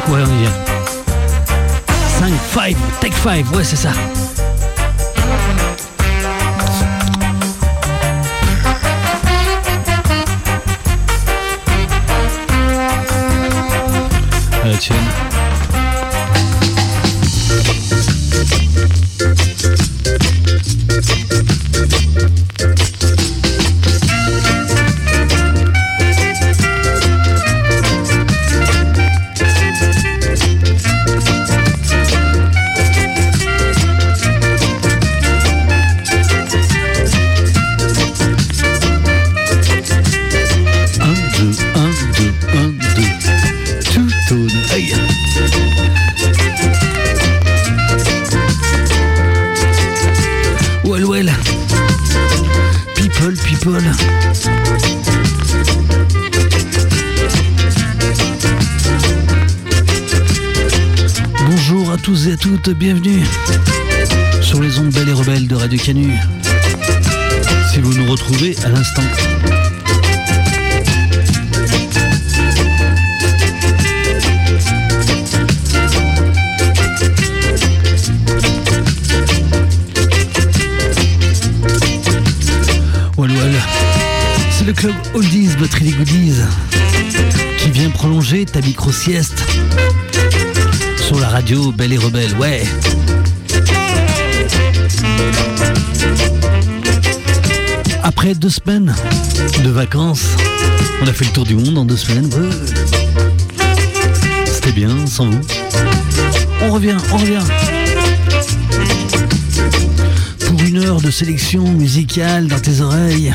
Ouais, on y vient. 5, take 5, ouais, c'est ça. Tiens. People. Bonjour à tous et à toutes, bienvenue sur les ondes belles et rebelles de Radio Canu. Si vous nous retrouvez à l'instant. C'est le club Oldies but Really Goodies qui vient prolonger ta micro-sieste sur la radio Belle et Rebelle, ouais. Après 2 semaines de vacances, on a fait le tour du monde en 2 semaines, ouais. C'était bien sans vous. On revient. Pour 1 heure de sélection musicale dans tes oreilles.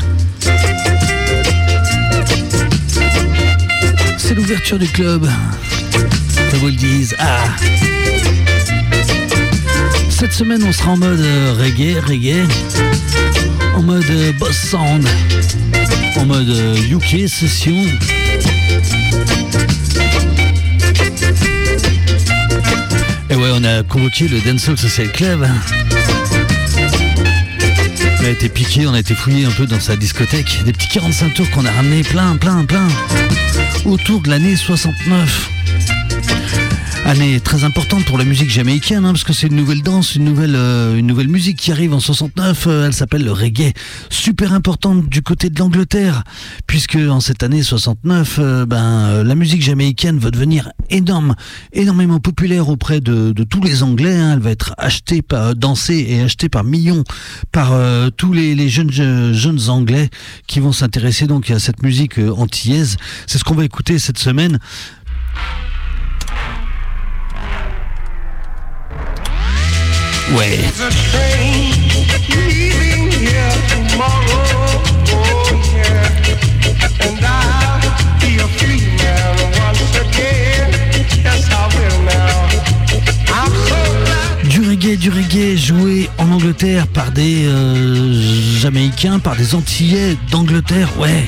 C'est l'ouverture du club. Comme vous le disent. Cette semaine, on sera en mode reggae. En mode boss sound. En mode UK session. Et ouais, on a convoqué le Dancehall Social Club. On a été piqué, on a été fouillé un peu dans sa discothèque. Des petits 45 tours qu'on a ramenés plein. Autour de l'année 69. Année très importante pour la musique jamaïcaine, parce que c'est une nouvelle danse, une nouvelle musique qui arrive en 69. Elle s'appelle le reggae. Super importante du côté de l'Angleterre, puisque en cette année 69, la musique jamaïcaine va devenir énormément populaire auprès de tous les Anglais. Elle va être dansée et achetée par millions par tous les jeunes Anglais qui vont s'intéresser donc à cette musique antillaise. C'est ce qu'on va écouter cette semaine. Ouais. Du reggae joué en Angleterre par des Jamaïcains, par des Antillais d'Angleterre, ouais.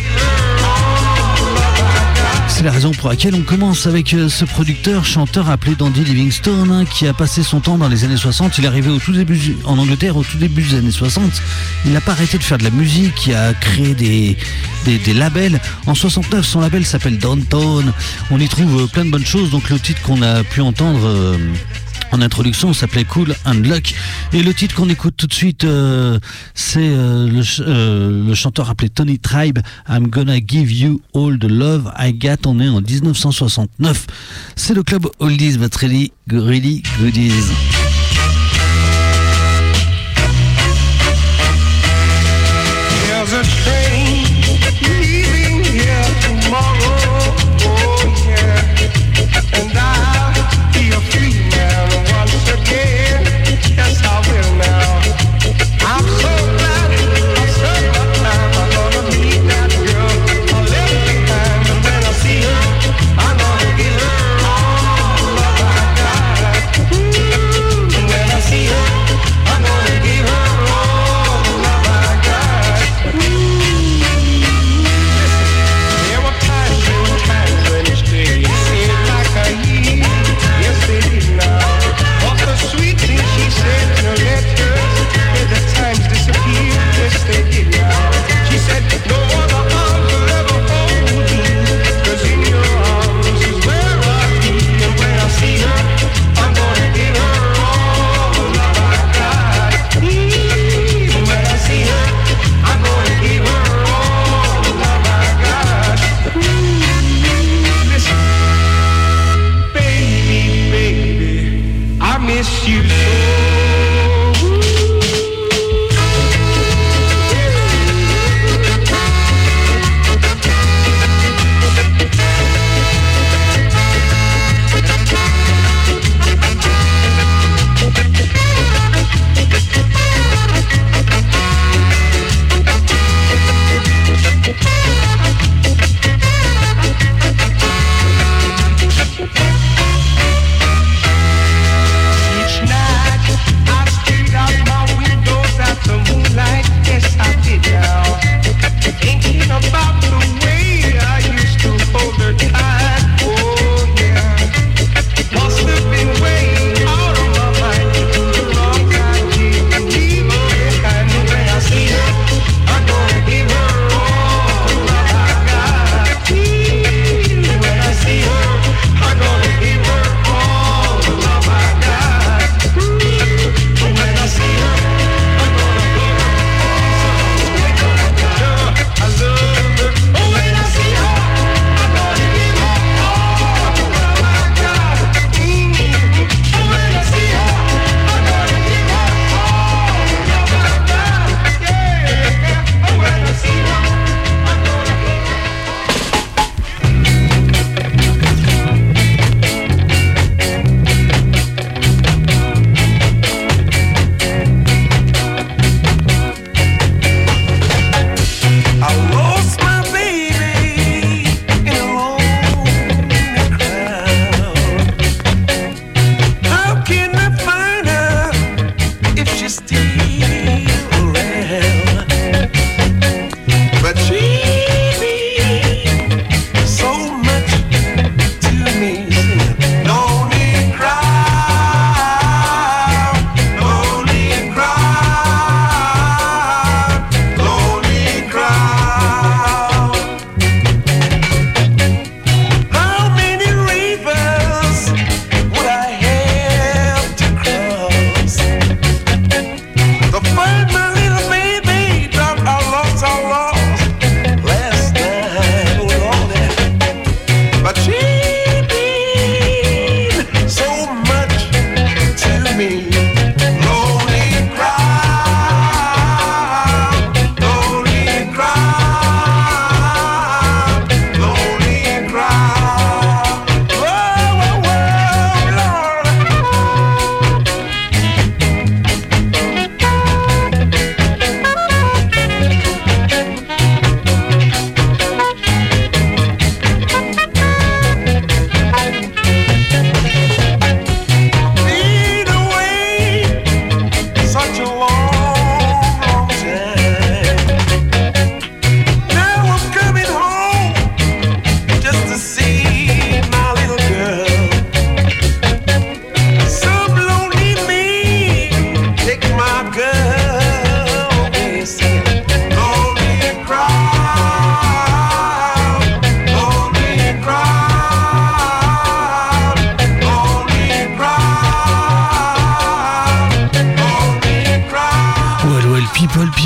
C'est la raison pour laquelle on commence avec ce producteur, chanteur appelé Dandy Livingstone, qui a passé son temps dans les années 60. Il est arrivé en Angleterre au tout début des années 60. Il n'a pas arrêté de faire de la musique, il a créé des labels. En 69, son label s'appelle Downtown. On y trouve plein de bonnes choses. Donc le titre qu'on a pu entendre en introduction s'appelait Cool and Luck, et le titre qu'on écoute tout de suite c'est le chanteur appelé Tony Tribe, I'm Gonna Give You All the Love I Got. On est en 1969. C'est le club Oldies but Really Goodies.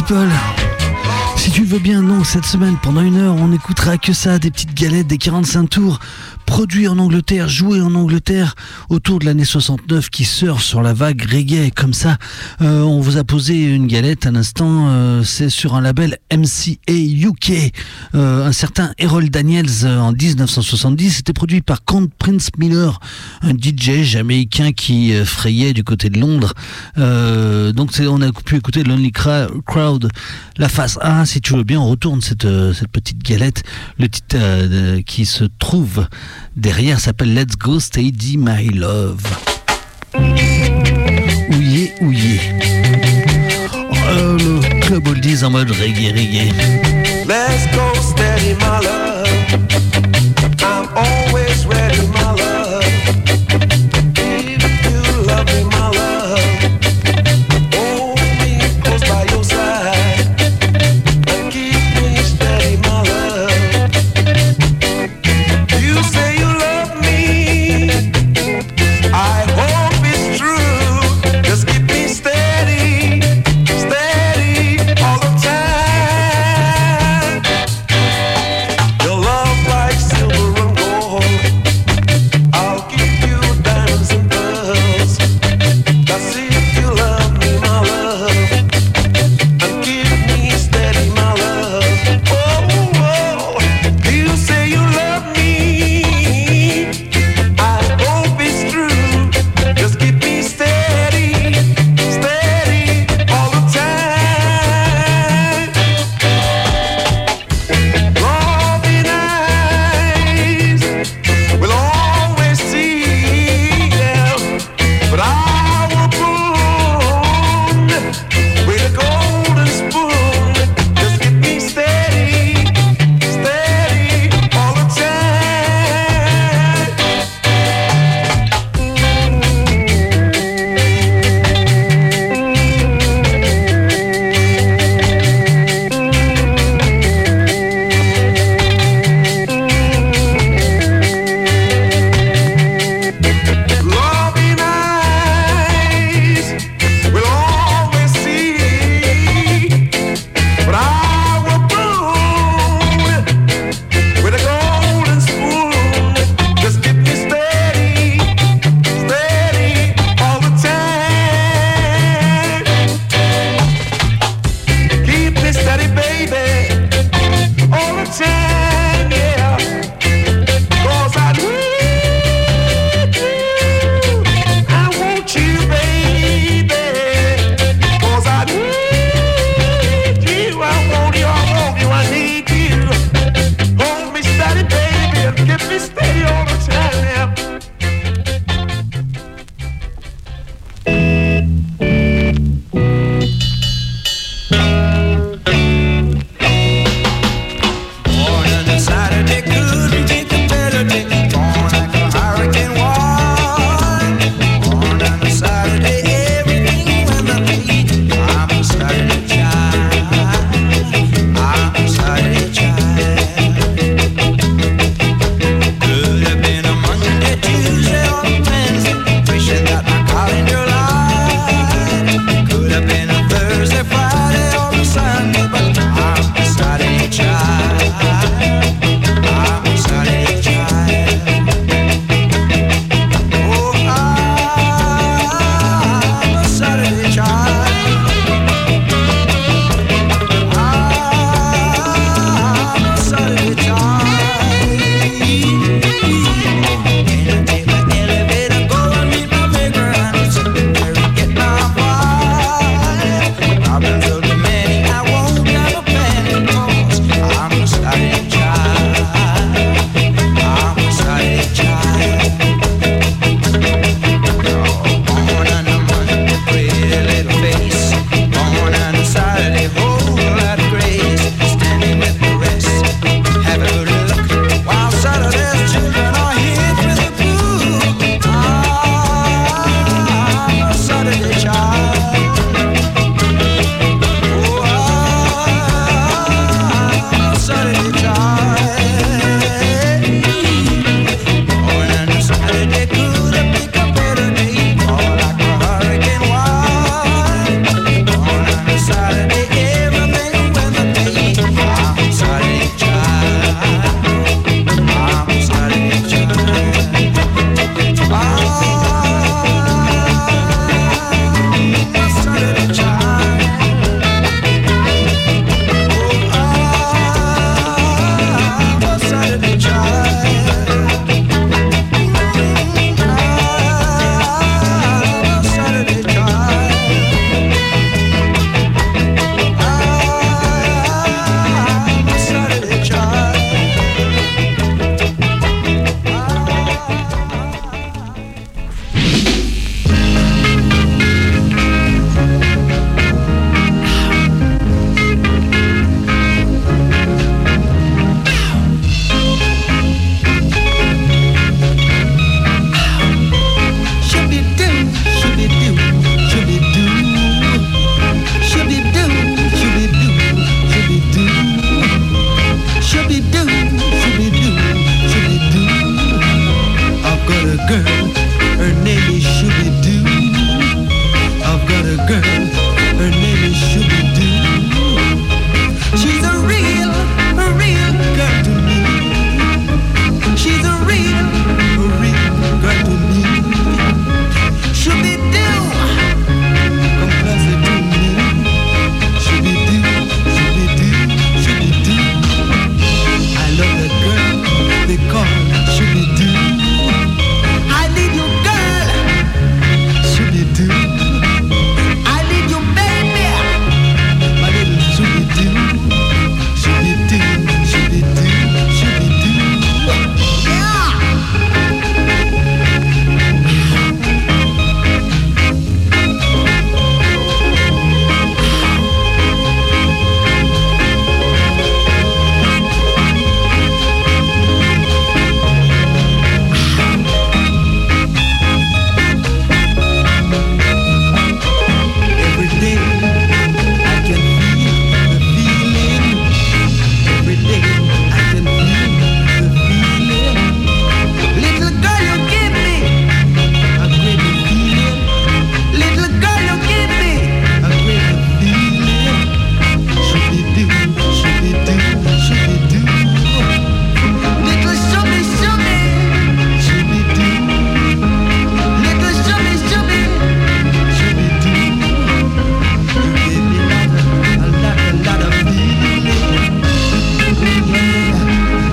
people. Si tu veux bien, non, cette semaine, pendant 1 heure, on n'écoutera que ça, des petites galettes, des 45 tours, produits en Angleterre, joués en Angleterre, autour de l'année 69, qui surfent sur la vague reggae, comme ça. On vous a posé une galette à l'instant, c'est sur un label MCA UK. Un certain Errol Daniels, en 1970, c'était produit par Count Prince Miller, un DJ jamaïcain qui frayait du côté de Londres. Donc on a pu écouter Lonely Crowd, la phase A. Si tu veux bien, on retourne cette petite galette. Le titre qui se trouve derrière s'appelle Let's Go Steady My Love. Ouillé, ouillé. Le club oldies en mode reggae. Let's go steady my love. I'm always ready my love. If you love me my love, hold me close by your side and keep me steady my love. You say you love me, I hope it's true. Just keep me steady, steady all the time. Your love like girl, her name is Shooby-Doo. I've got a girl, her name is Shooby-Doo. She's a real girl to me. She's a real girl to me. Shooby-Doo, come closer to me. Shooby-Doo, Shooby-Doo, Shooby-Doo. I love that girl they call Shooby-Doo. I need you, girl, Shooby-Doo. I need you, baby, my little Shooby-Doo. Shooby-Doo, Shooby-Doo, Shooby-Doo. Yeah. Every day I can feel the feeling. Every day I can feel the feeling. Little girl, you give me a great feeling. Little girl, you give me a great feeling. Shooby-Doo, Shooby-Doo, Shooby-Doo. Little shooby, shooby, Shooby-Doo. Little shooby, shooby, Shooby-Doo. You give me a lot of feeling. Yeah.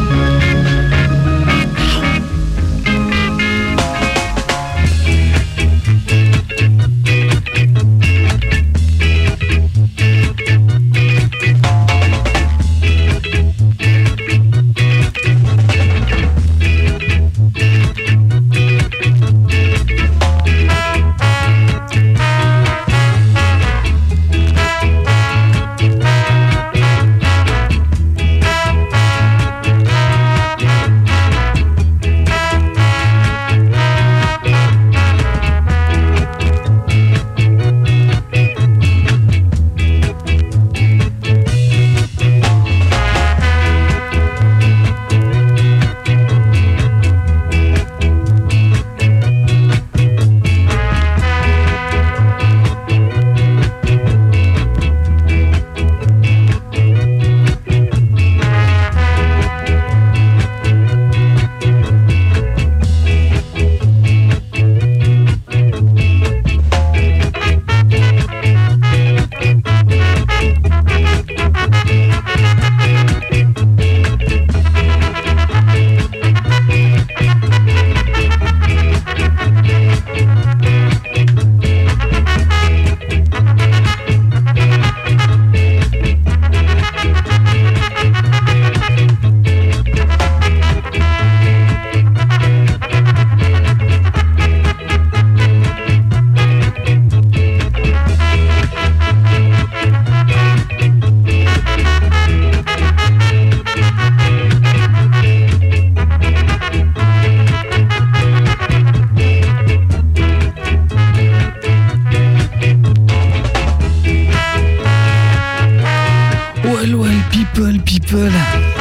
People.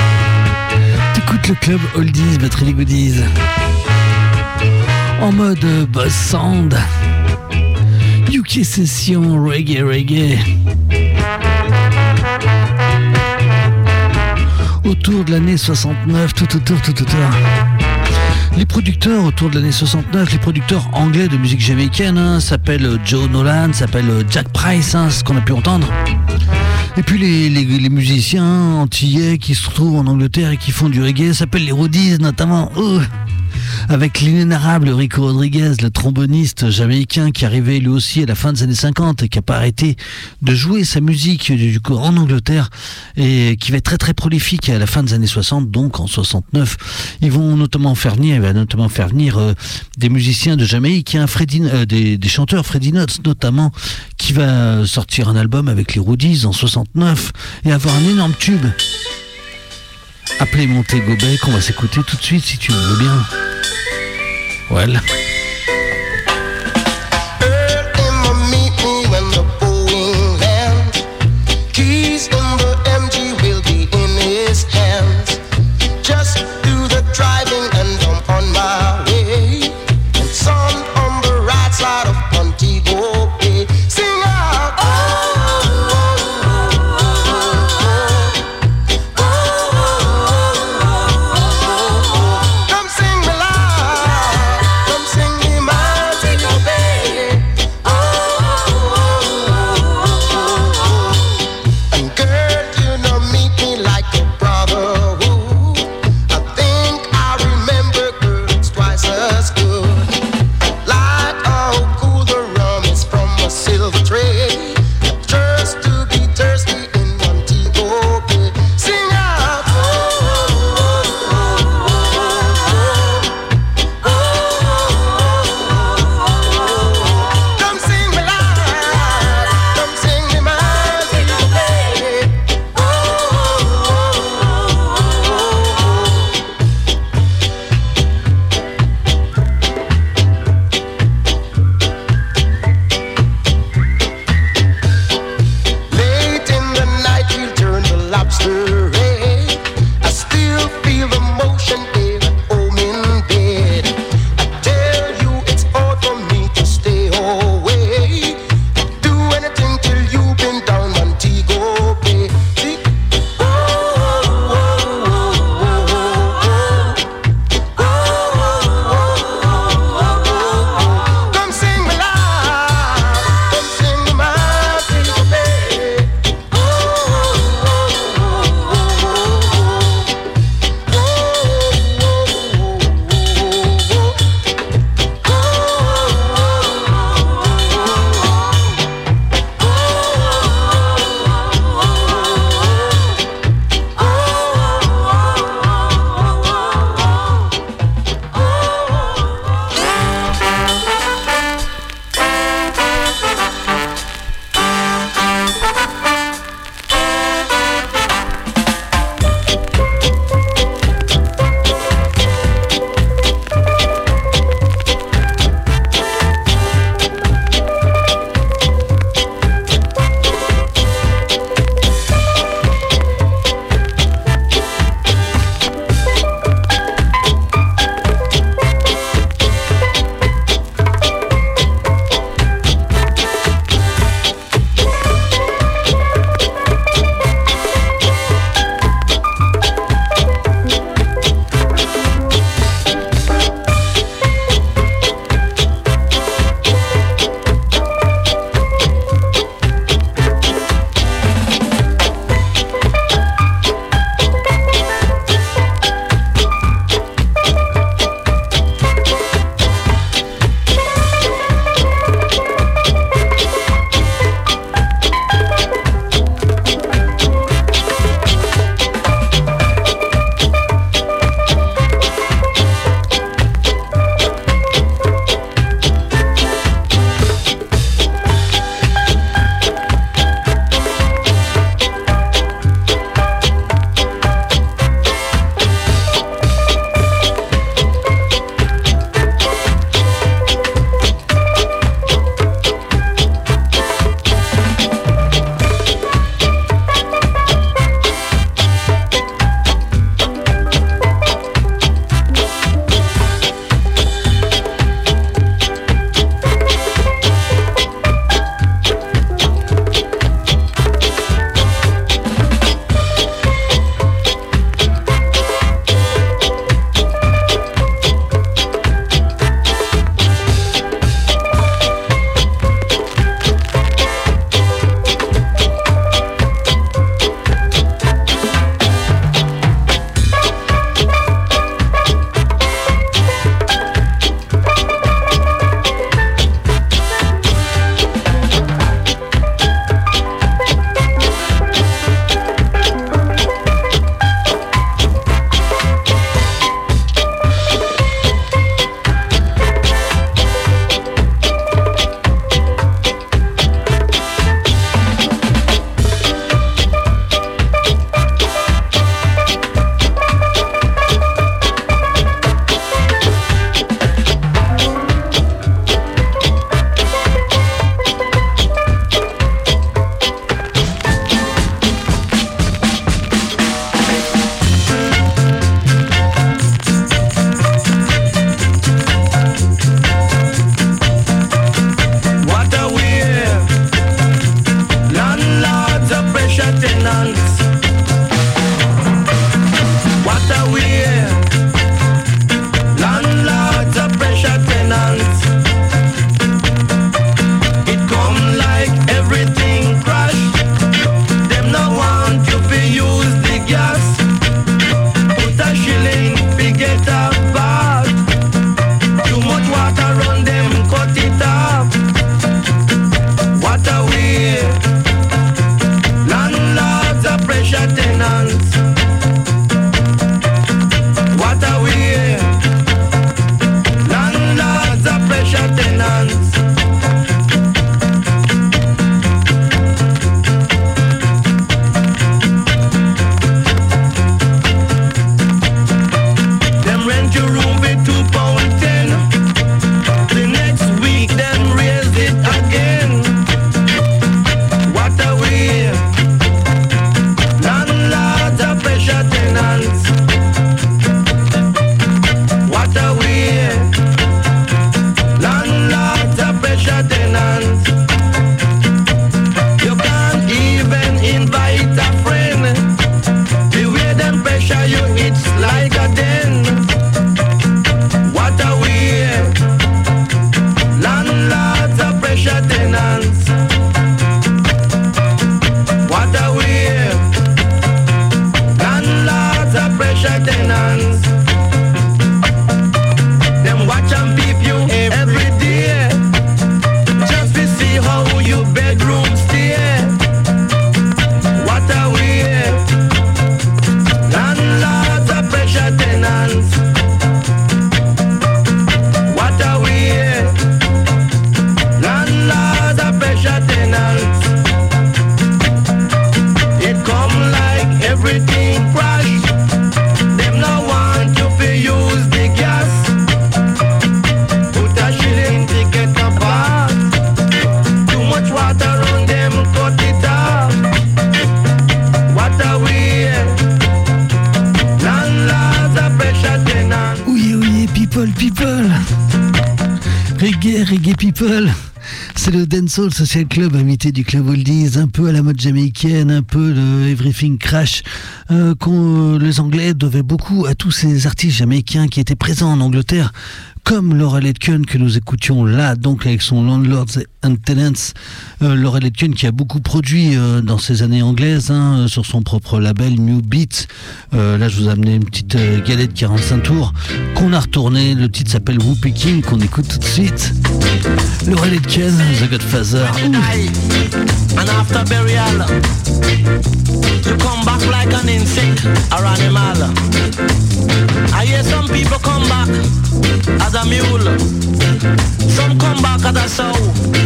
T'écoutes le club Oldies, Batterie Goodies. En mode buzz sound. UK Session, reggae. Autour de l'année 69, tout autour. Les producteurs autour de l'année 69, les producteurs anglais de musique jamaïcaine, s'appellent Joe Nolan, s'appellent Jack Price, ce qu'on a pu entendre. Et puis les musiciens antillais qui se trouvent en Angleterre et qui font du reggae s'appellent les Roadies, notamment. Avec l'inénarrable Rico Rodriguez, le tromboniste jamaïcain qui arrivait lui aussi à la fin des années 50 et qui n'a pas arrêté de jouer sa musique du coup en Angleterre et qui va être très très prolifique à la fin des années 60, donc en 69. Il va notamment faire venir des musiciens de Jamaïque, des chanteurs, Freddie Nuts notamment, qui va sortir un album avec les Roadies en 69 et avoir un énorme tube appelé Montego Bay qu'on va s'écouter tout de suite si tu veux bien. Well. People. Reggae People. C'est le Dancehall Social Club, invité du Club Oldies, un peu à la mode jamaïcaine, un peu de Everything Crash, les Anglais devaient beaucoup à tous ces artistes jamaïcains qui étaient présents en Angleterre, comme Laurel Aitken que nous écoutions là, donc avec son Landlords and Tenants. Laurel Aitken qui a beaucoup produit dans ces années anglaises, sur son propre label New Beat. Là, je vous ai amené une petite galette 45 tours qu'on a retournée. Le titre s'appelle Whoopie King, qu'on écoute tout de suite. Laurel Aitken, The Godfather. And after burial, you come back like an insect or animal. I hear some people come back as a mule, some come back as a sow,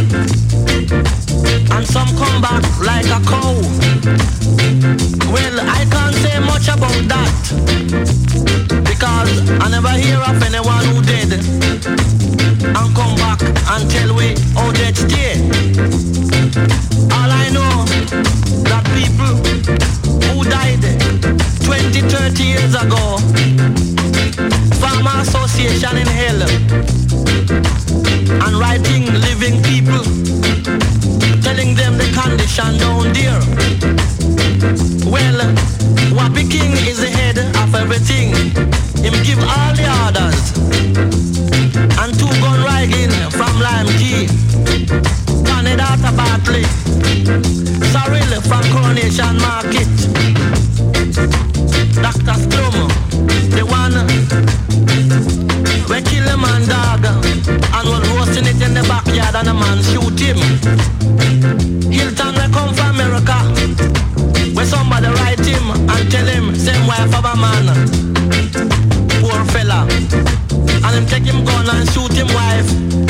and some come back like a cow. Well, I can't say much about that, because I never hear of anyone who did and come back and tell we how they stay. All I know that people who died 20, 30 years ago, Farmer Association in hell, and writing living people, telling them the condition down there. Well, Whoopie King is the head of everything. Him give all the orders. And 2 gun riding from Lime Key, Canada Bartley, Cyril from Coronation Market, Dr. Splum, the one we kill a man dog and was roasting it in the backyard and a man shoot him. Hilton we come from America, where somebody write him and tell him same wife of a man, poor fella, and him take him gun and shoot him wife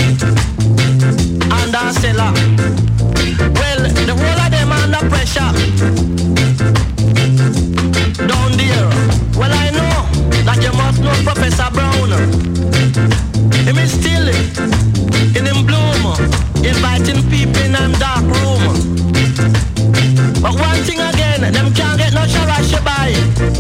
and a cellar. Well, the whole of them under pressure down there. Well, I know that you must know Professor Brown. Him is still in him bloom, inviting people in them dark room. But one thing again, them can't get no sharash buy.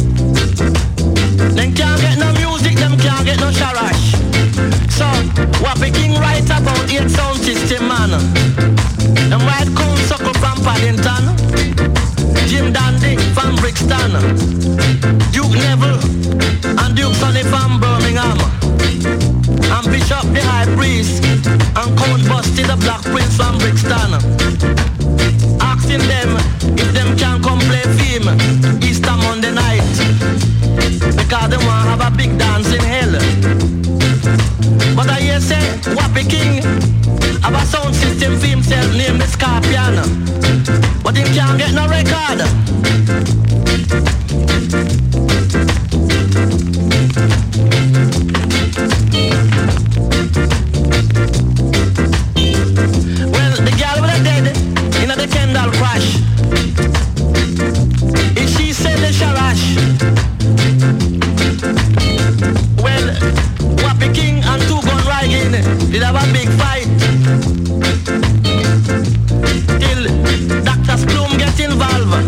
Them can't get no music, them can't get no sharash. So, Whoopie King write about 8 sound system, man. Them write Count Suckle from Paddington, Jim Dandy from Brixton, Duke Neville and Duke Sonny from Birmingham, and Bishop the High Priest and Count Busty the Black Prince from Brixton. Asking them if them can come play film Easter Monday night, because they want to have a big dance in hell. But I hear say Whoopie King have a sound system for himself named the Scorpion, but him can't get no record. Well, the girl with the dead in the Kendall crash, if she said the sharash, well, Whoopie King and 2 gun riding did have a big fight till Dr. Splum get involved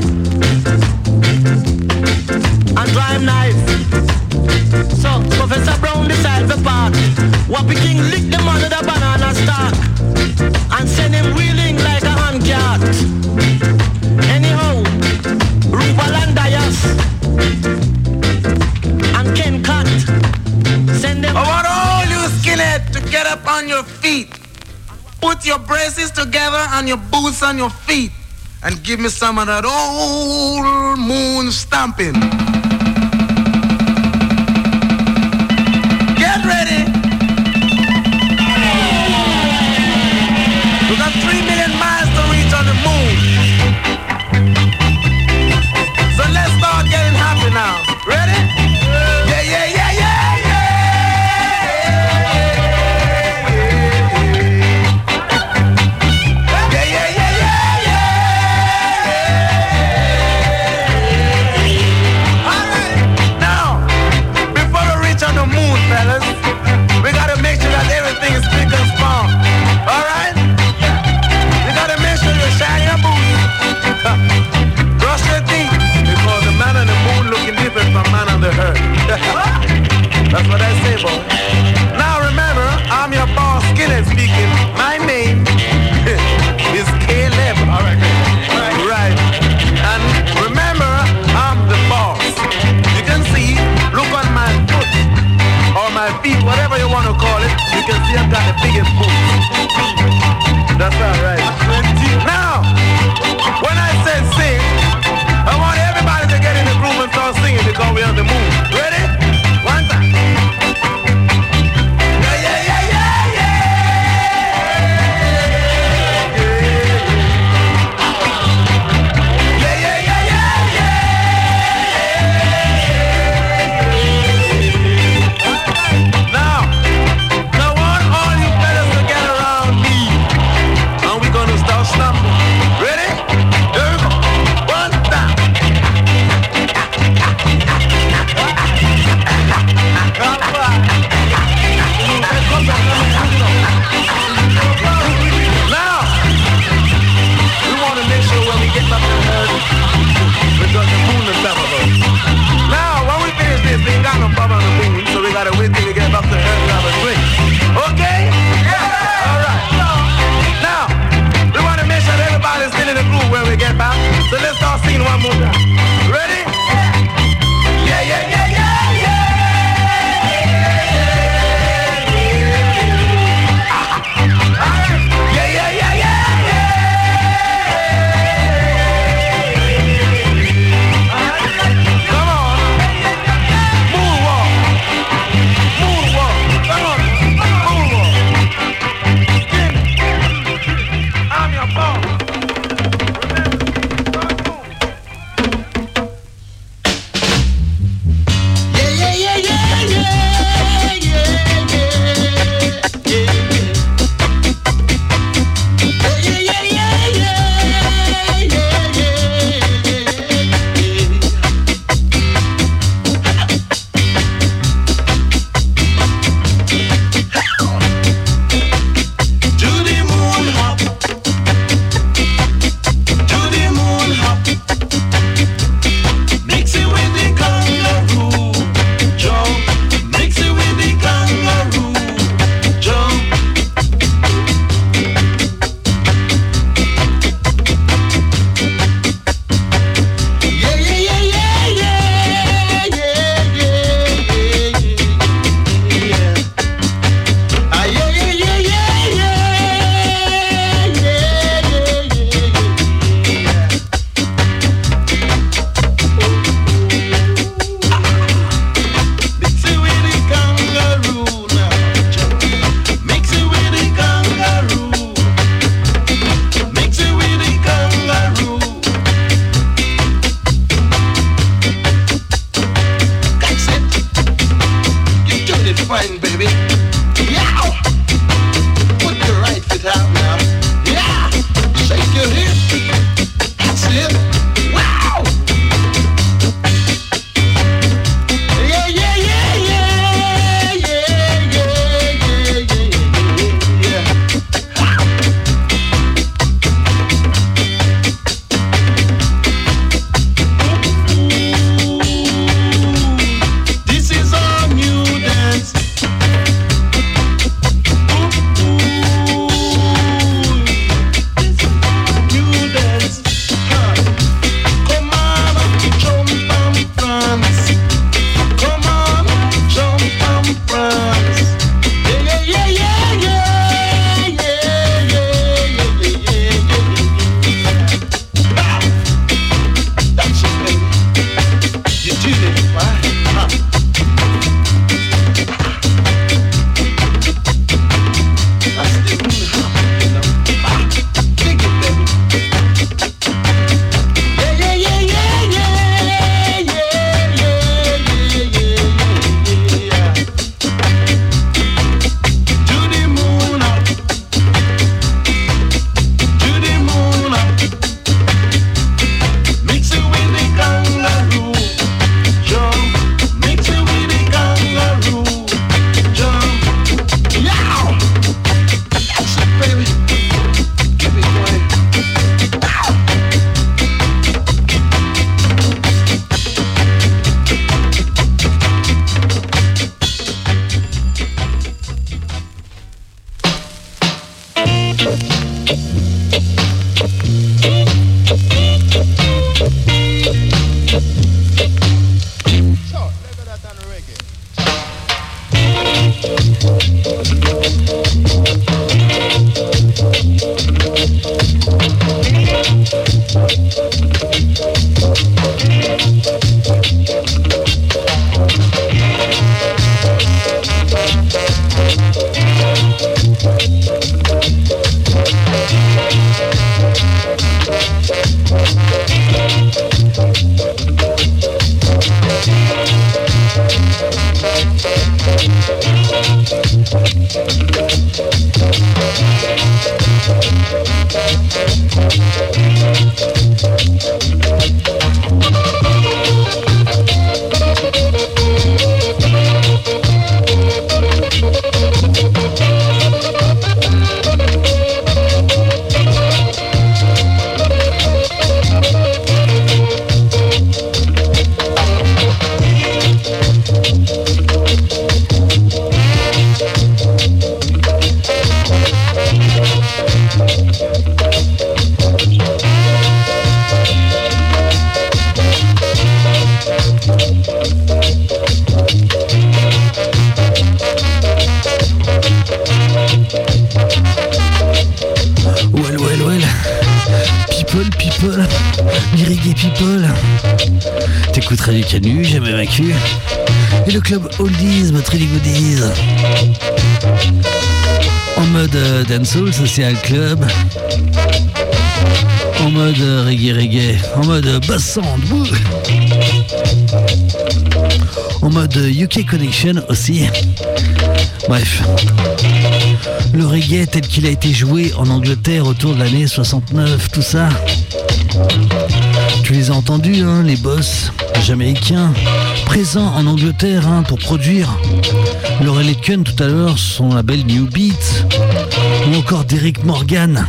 and drive knife. So Professor Brown decided to part. Whoopie King licked them under the banana stalk and send him wheeling like a handcart. Anyhow, Rubal and Dias and Ken Cat send them. I want all you skinheads to get up on your feet. Put your braces together and your boots on your feet and give me some of that old moon stomping. Get ready. We got 3 million miles to reach on the moon. So let's start getting happy now. Ready? Yeah, yeah, yeah, yeah, yeah. Yeah, yeah, yeah, yeah, yeah. whatever you want to call it, you can see I've got the biggest boom. That's alright. Now, when I say sing, I want everybody to get in the groove and start singing because we're on the move. Ready? One time. Yeah, yeah, yeah, yeah, yeah. Yeah, yeah, yeah, yeah, yeah. Now, I want all you fellas to get around me, and we're gonna People, reggae people. T'écouteras du Canu, jamais vaincu. Et le club Oldies, but really goodies. En mode dancehall, social club. En mode reggae. En mode bass sound. Woo. En mode UK Connection aussi. Bref. Le reggae tel qu'il a été joué en Angleterre autour de l'année 69, tout ça. Tu les as entendus, hein, les boss jamaïcains présents en Angleterre pour produire. Laurel Aitken tout à l'heure, son label New Beat, ou encore Derrick Morgan.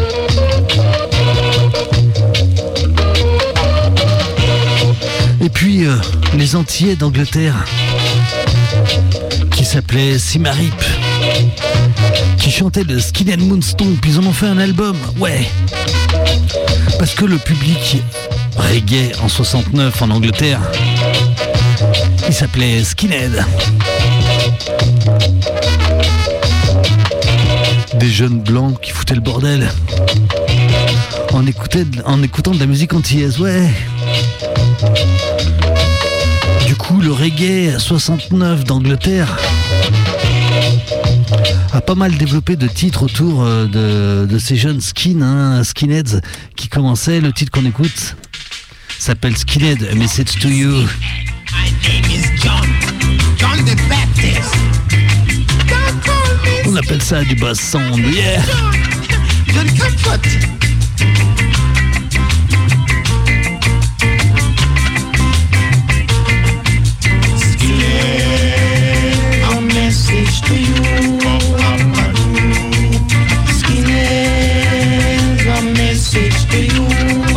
Et puis les Antillais d'Angleterre qui s'appelaient Simarip, qui chantaient le Skinhead Moonstone, puis ils en ont fait un album, ouais. Parce que le public reggae en 69 en Angleterre, il s'appelait Skinhead. Des jeunes blancs qui foutaient le bordel en écoutant de la musique antillaise, ouais. Du coup, le reggae 69 d'Angleterre a pas mal développé de titres autour de ces jeunes skinheads qui commençaient. Le titre qu'on écoute s'appelle Skinhead, A Message to You. My name is John the Baptist. Don't call me. On appelle ça du bass sound, yeah. John Comfort. Skinhead, a message to you. Skinhead, a message to you.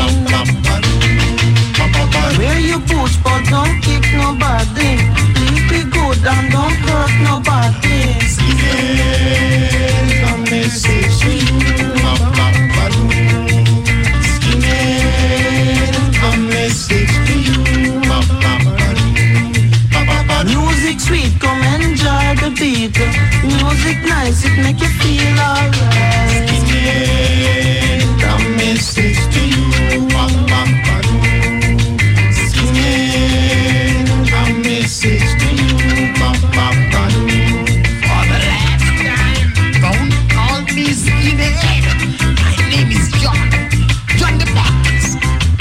Wear your boots, but don't kick nobody. Leave it good and don't hurt nobody. Skinhead, a message to you. Skinhead, a message to you. Music sweet, come enjoy the beat. Music nice, it make you feel alright. Skinhead, a message to you. A message to you, for the last time, don't call me skinhead. My name is John the Baptist.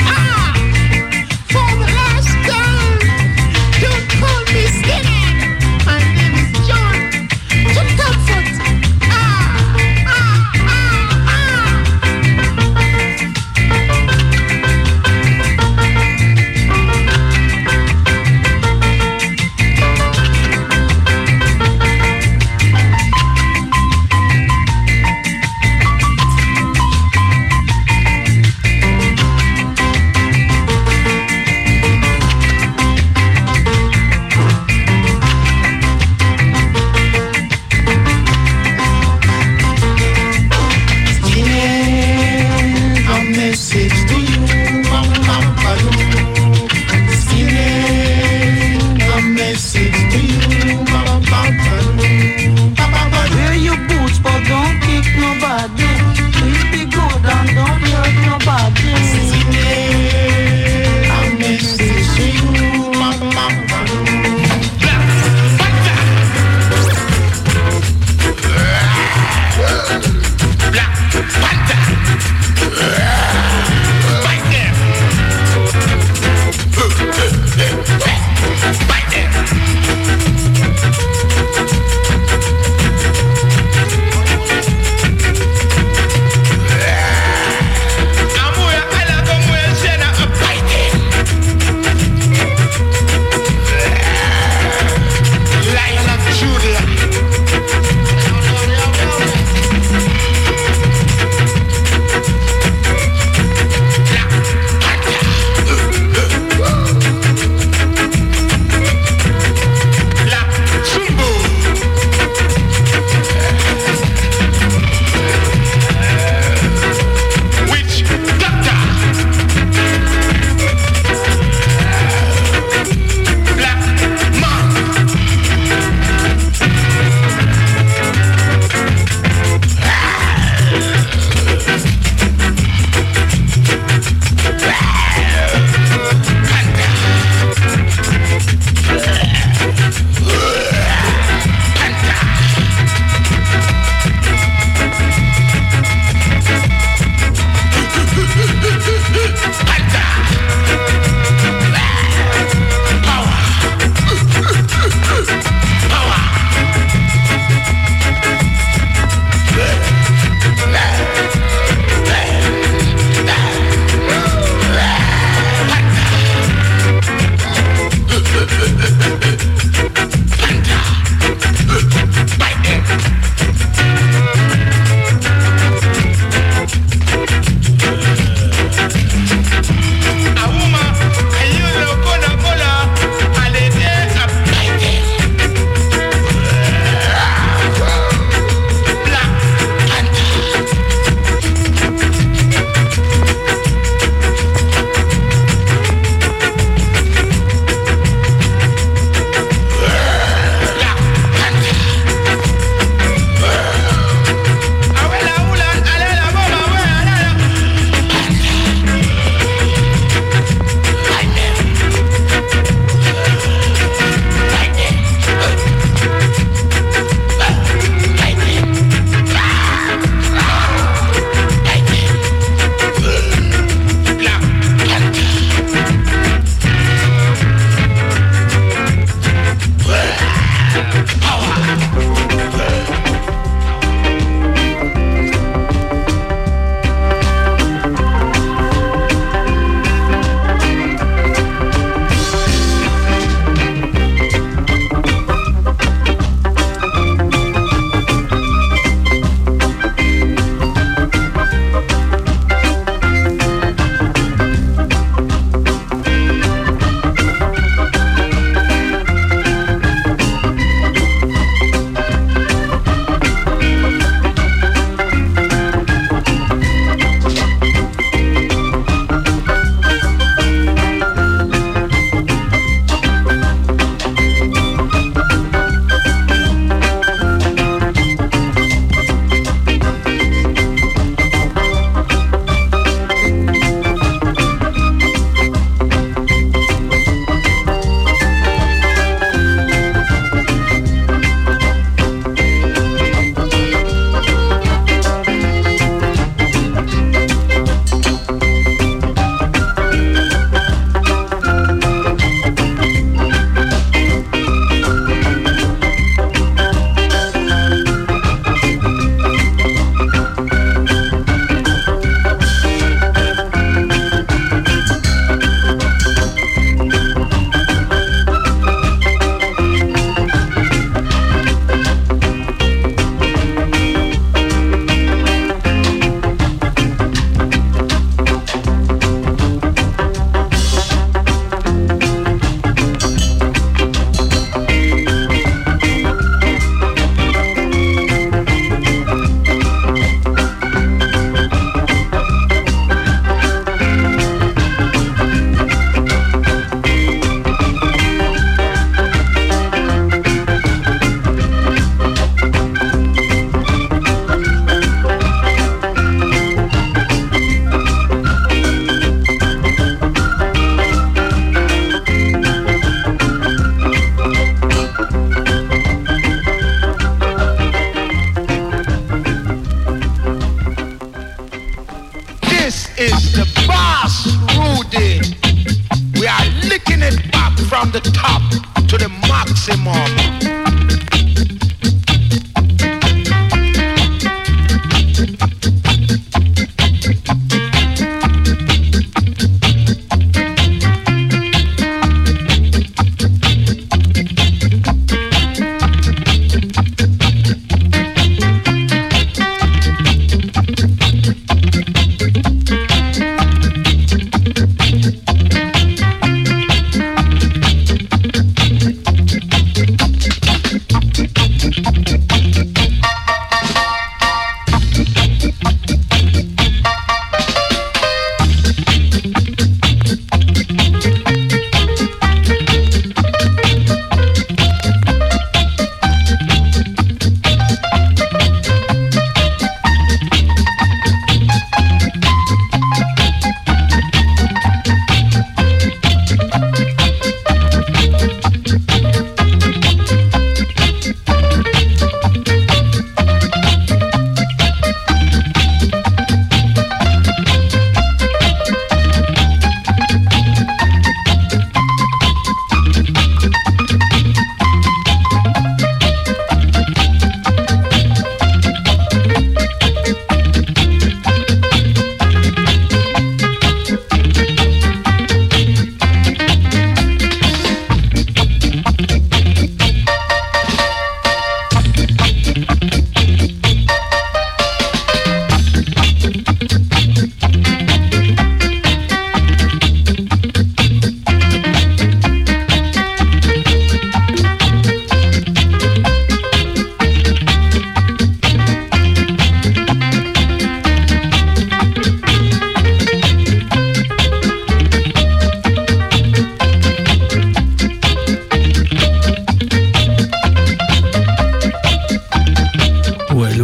For the last time, don't call me skinhead. My name is John Comfort.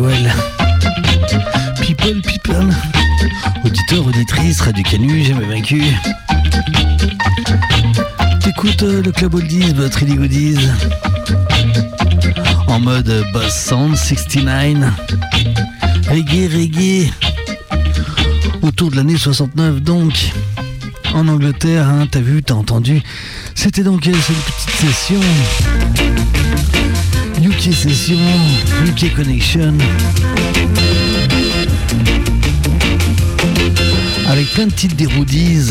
well. People, people. Auditeur, auditrice, Radio Canu, jamais vaincu. T'écoutes le Club Oldies, votre Illy Goodies. En mode Boss Sound 69. Reggae, reggae. Autour de l'année 69 donc. En Angleterre, hein, t'as vu, t'as entendu. C'était donc cette petite session. UK Session, UK Connection. Avec plein de titres des Roadies.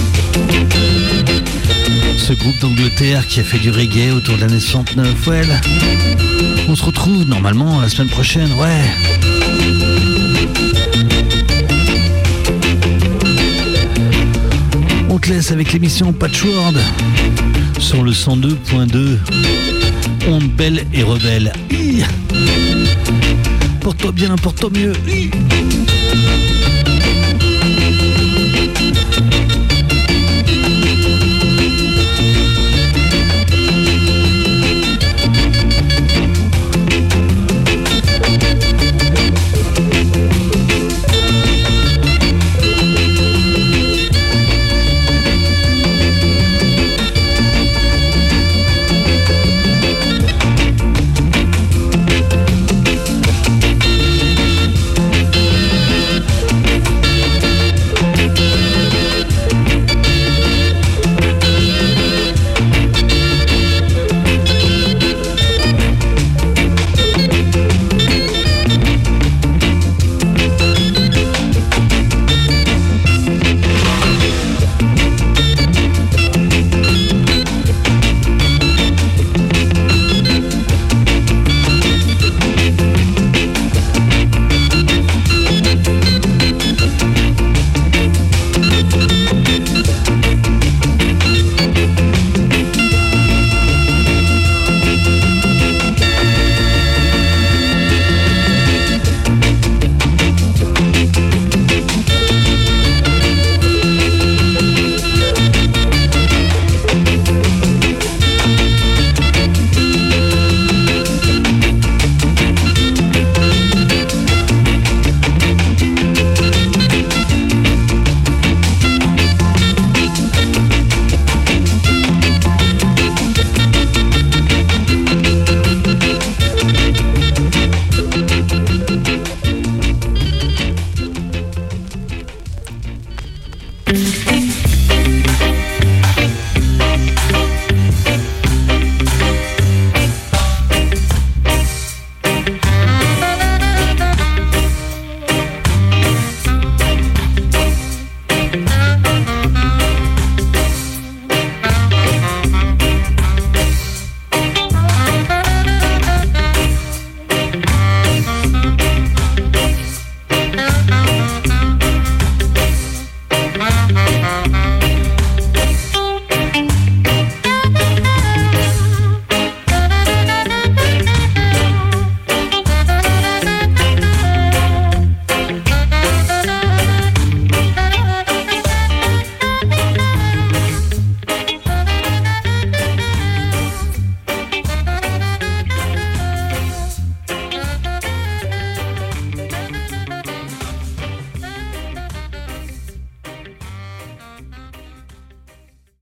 Ce groupe d'Angleterre qui a fait du reggae autour de l'année 69. Ouais, là. On se retrouve normalement la semaine prochaine, ouais. On te laisse avec l'émission Patchworld sur le 102.2. Onde belle et rebelle. Porte-toi bien, porte-toi mieux.